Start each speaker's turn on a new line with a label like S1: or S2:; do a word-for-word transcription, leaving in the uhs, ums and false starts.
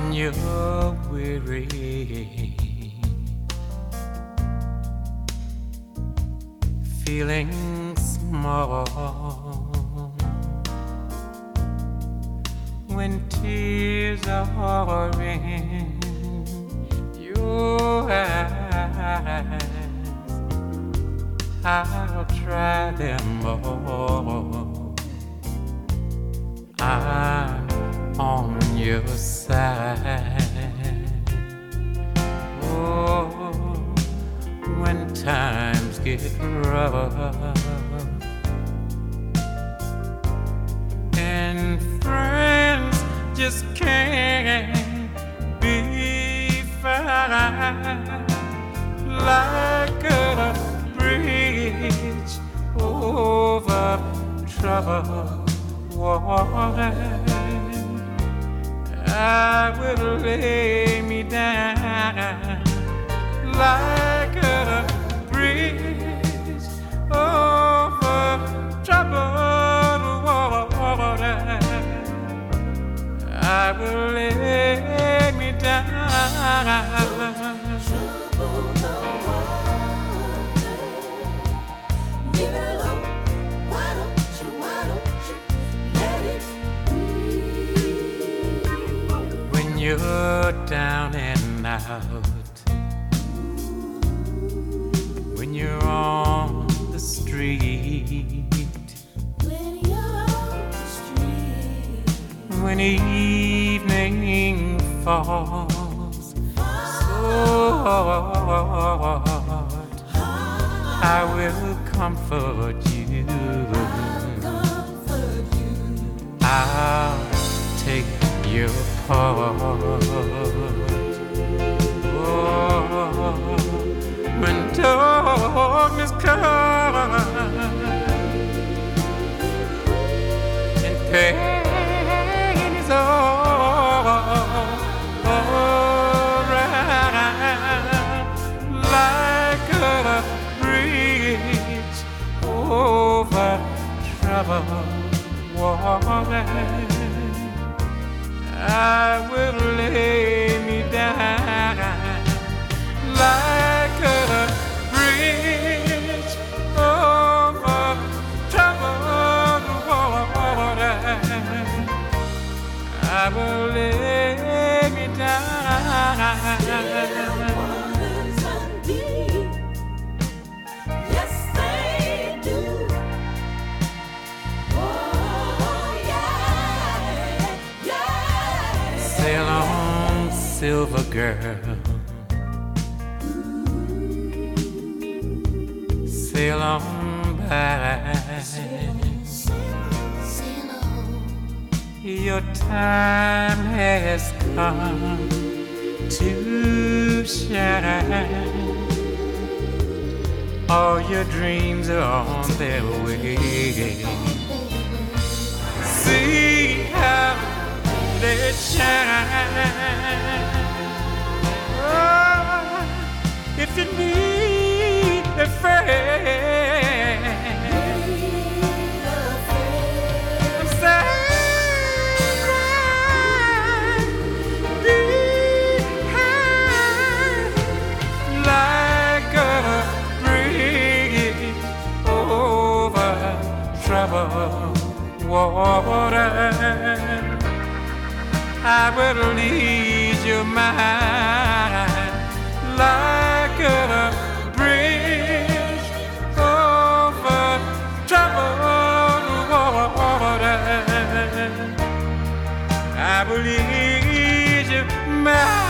S1: when you're weary, feeling small, when tears are in your eyes, I'll try them all. I'm on your side. Oh, when times get rough and friends just can't be found, like a bridge over troubled water, I will lay me down like a bridge over troubled water. I will lay me down.
S2: Leave it alone. Why don't you, why don't you let it be?
S1: When you're down and out, when you're on the street,
S2: When you're on the street,
S1: when evening falls so hard, I will comfort you.
S2: comfort you.
S1: I'll take your part. Oh, when darkness comes and pain is all around, like a bridge over troubled water, I will lay me down like a bridge over troubled water. I will lay me down.
S2: Waters run deep. Yes, they do. Oh, yeah, yeah.
S1: Sail on, silver girl. Sail on by.
S2: Sail on.
S1: Your time has come to shine. All your dreams are on their way. See how they shine. Oh, if you need a friend, I'm saying right behind, like a bridge over troubled water. I will lead your mind like a bridge over troubled water. I will lead your mind.